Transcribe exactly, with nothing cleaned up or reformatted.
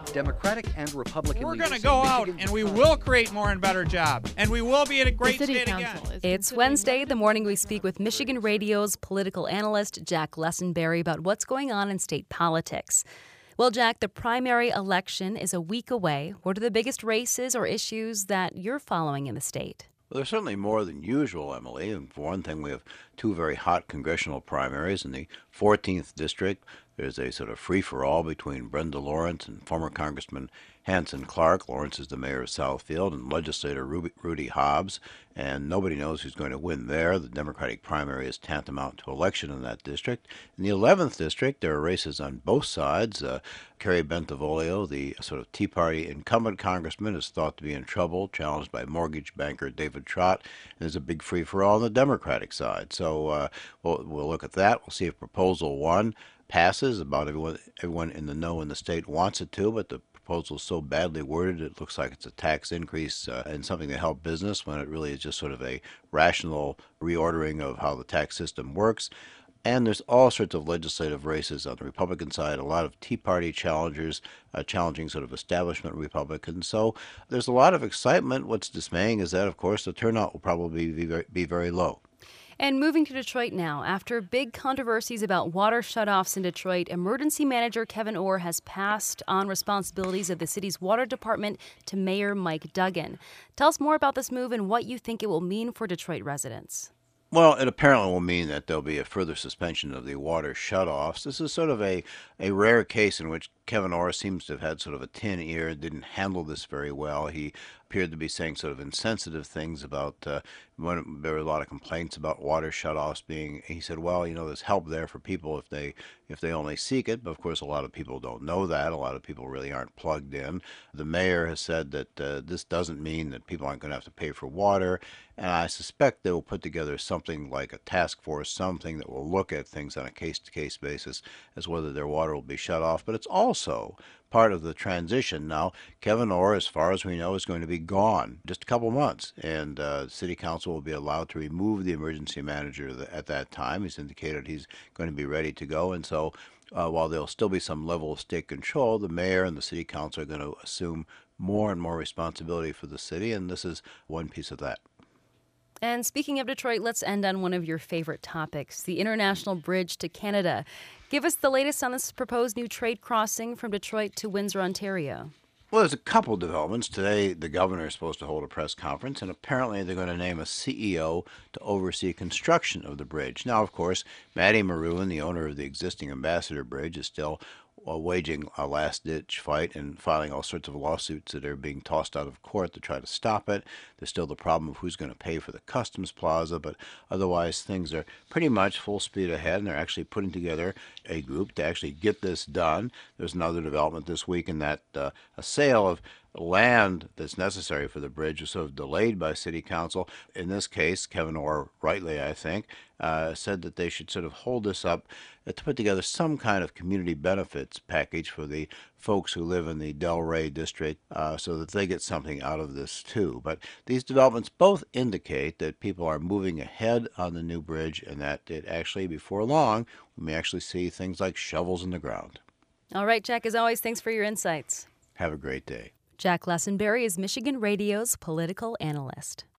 Democratic and Republican We're leaders going to say go out Michigan's and we economy- will create more and better jobs. And we will be in a great The City state again. Council is It's considering Wednesday, the morning we speak with Michigan Radio's political analyst Jack Lessenberry about what's going on in state politics. Well, Jack, the primary election is a week away. What are the biggest races or issues that you're following in the state? Well, there's certainly more than usual, Emily. And for one thing, we have two very hot congressional primaries. In the fourteenth District, there's a sort of free-for-all between Brenda Lawrence and former Congressman Hanson Clark. Lawrence is the mayor of Southfield, and legislator Ruby, Rudy Hobbs. And nobody knows who's going to win there. The Democratic primary is tantamount to election in that district. In the eleventh District, there are races on both sides. Uh, Kerry Bentivolio, the sort of Tea Party incumbent congressman, is thought to be in trouble, challenged by mortgage banker David Trott. And there's a big free-for-all on the Democratic side. So uh, we'll, we'll look at that. We'll see if Proposal one passes. About everyone, everyone in the know in the state wants it to, but the proposal is so badly worded it looks like it's a tax increase uh, and something to help business when it really is just sort of a rational reordering of how the tax system works. And there's all sorts of legislative races on the Republican side, a lot of Tea Party challengers uh, challenging sort of establishment Republicans. So there's a lot of excitement. What's dismaying is that, of course, the turnout will probably be very, be very low. And moving to Detroit now, after big controversies about water shutoffs in Detroit, emergency manager Kevin Orr has passed on responsibilities of the city's water department to Mayor Mike Duggan. Tell us more about this move and what you think it will mean for Detroit residents. Well, it apparently will mean that there'll be a further suspension of the water shutoffs. This is sort of a, a rare case in which Kevin Orr seems to have had sort of a tin ear, didn't handle this very well. He appeared to be saying sort of insensitive things about uh, when there were a lot of complaints about water shutoffs being. He said, well, you know, there's help there for people if they if they only seek it. But of course, a lot of people don't know that. A lot of people really aren't plugged in. The mayor has said that uh, this doesn't mean that people aren't going to have to pay for water. And I suspect they will put together something like a task force, something that will look at things on a case-to-case basis as whether their water will be shut off. But it's also part of the transition. Now, Kevin Orr, as far as we know, is going to be gone just a couple months, and uh, the city council will be allowed to remove the emergency manager at that time. He's indicated he's going to be ready to go, and so uh, while there'll still be some level of state control, the mayor and the city council are going to assume more and more responsibility for the city, and this is one piece of that. And speaking of Detroit, let's end on one of your favorite topics, the International Bridge to Canada. Give us the latest on this proposed new trade crossing from Detroit to Windsor, Ontario. Well, there's a couple developments. Today, the governor is supposed to hold a press conference, and apparently they're going to name a C E O to oversee construction of the bridge. Now, of course, Matty Maroon, the owner of the existing Ambassador Bridge, is still uh, waging a last-ditch fight and filing all sorts of lawsuits that are being tossed out of court to try to stop it. There's still the problem of who's going to pay for the customs plaza, but otherwise things are pretty much full speed ahead, and they're actually putting together a group to actually get this done. There's another development this week in that uh, a sale of land that's necessary for the bridge was sort of delayed by city council. In this case, Kevin Orr, rightly I think, uh, said that they should sort of hold this up uh, to put together some kind of community benefits package for the folks who live in the Delray district uh, so that they get something out of this too. But these developments both indicate that people are moving ahead on the new bridge and that it actually, before long, we may actually see things like shovels in the ground. All right, Jack, as always, thanks for your insights. Have a great day. Jack Lessenberry is Michigan Radio's political analyst.